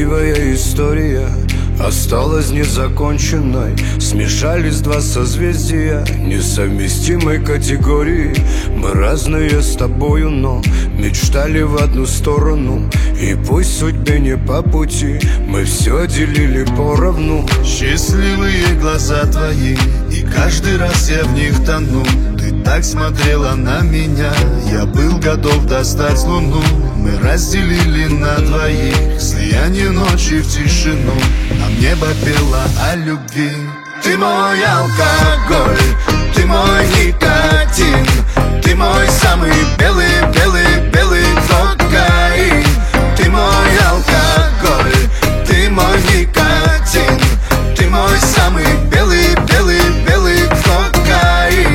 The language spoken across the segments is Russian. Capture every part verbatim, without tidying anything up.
Красивая история осталась незаконченной. Смешались два созвездия несовместимой категории. Мы разные с тобою, но мечтали в одну сторону. И пусть судьбе не по пути, мы все делили поровну. Счастливые глаза твои, и каждый раз я в них тону. Ты так смотрела на меня, я был готов достать луну. Мы разделили на двоих слияние ночи в тишину. Нам небо пело о любви. Ты мой алкоголь, ты мой никотин, ты мой самый белый, белый, белый кокаин. Ты мой алкоголь, ты мой никотин, ты мой самый белый, белый, белый кокаин.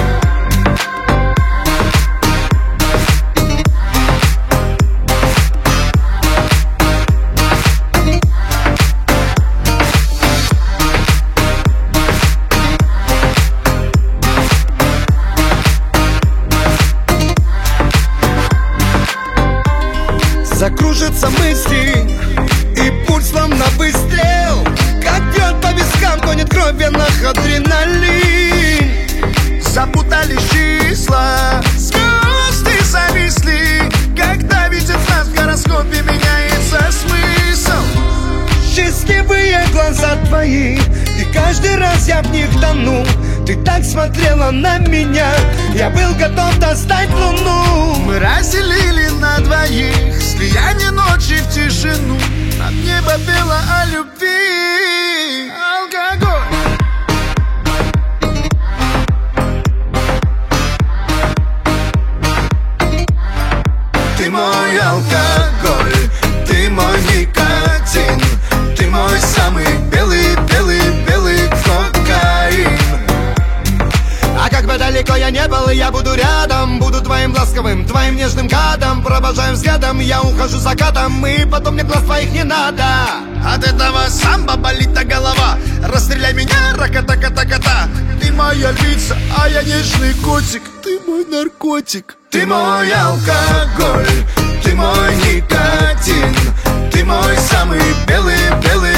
Закружатся мысли, и пульс словно выстрел. Как бьет по вискам, гонит кровь в венах адреналин. Запутались числа, звезды зависли. Когда видят нас в гороскопе, меняется смысл. Счастливые глаза твои, и каждый раз я в них тону. Ты так смотрела на меня, я был готов достать луну. Мы разделили на двоих слияние ночи в тишину. Над небо пело о любви. Алкоголь. Ты мой алкоголь, ты мой никотин, ты мой самый белый, белый, белый кокаин. А как бы далеко я не был, я буду рядом. Буду твоим ласковым, твоим нежным гадом. Провожаю взглядом, я ухожу закатом. И потом мне глаз твоих не надо. От этого самбо болит голова. Расстреляй меня, рака-така-така-та. Ты моя львица, а я нежный котик. Ты мой наркотик. Ты мой алкоголь, ты мой никотин, ты мой самый белый, белый